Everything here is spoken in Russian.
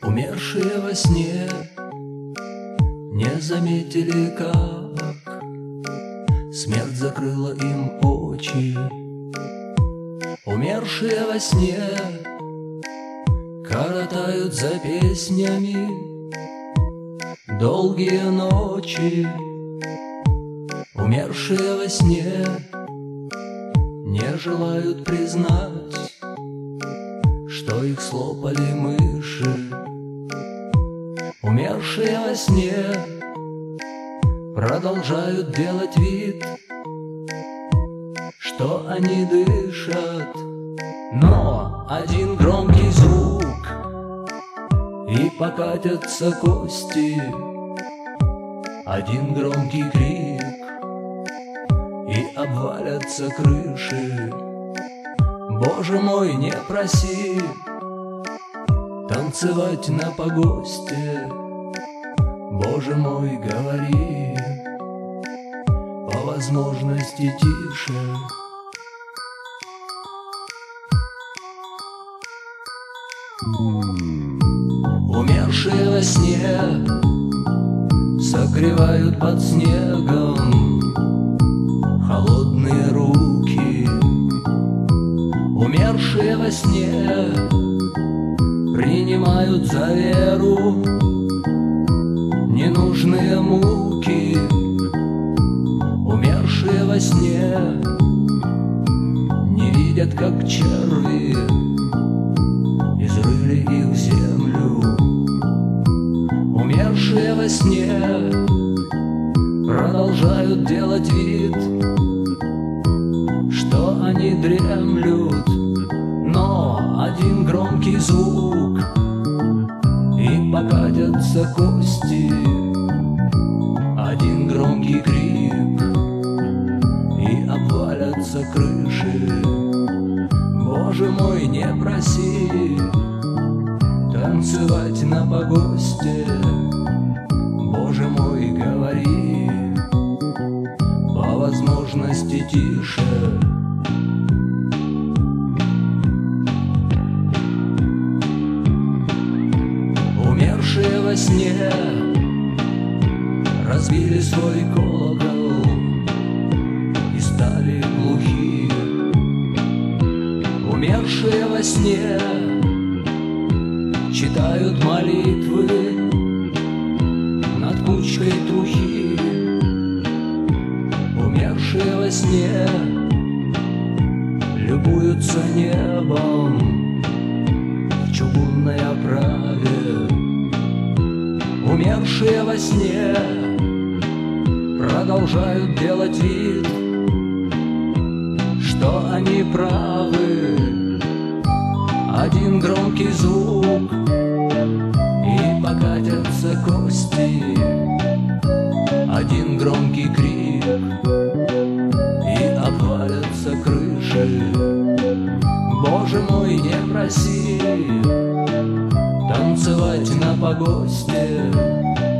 Умершие во сне не заметили, как смерть закрыла им очи. Умершие во сне коротают за песнями долгие ночи. Умершие во сне не желают признать, что их слопали мыши. Умершие во сне продолжают делать вид, что они дышат, но один громкий звук, и покатятся кости. Один громкий крик, и обвалятся крыши. Боже мой, не проси танцевать на погосте. Боже мой, говори по возможности тише. Умершие во сне согревают под снегом холодные руки. Умершие во сне принимают за веру ненужные муки. Умершие во сне не видят, как черви изрыли их в землю. Умершие во сне продолжают делать вид, что они дремлют, но один громкий звук, и покатятся кости. Один громкий крик, и обвалятся крыши. Боже мой, не проси танцевать на погосте. Боже мой, говори по возможности тише. Умершие во сне разбили свой колокол и стали глухи. Умершие во сне читают молитвы над кучкой трухи. Умершие во сне любуются небом в чугунной оправе. Умершие во сне продолжают делать вид, что они правы. Один громкий звук, и покатятся кости. Один громкий крик, и обвалятся крыши. Боже мой, не проси танцевать на погосте.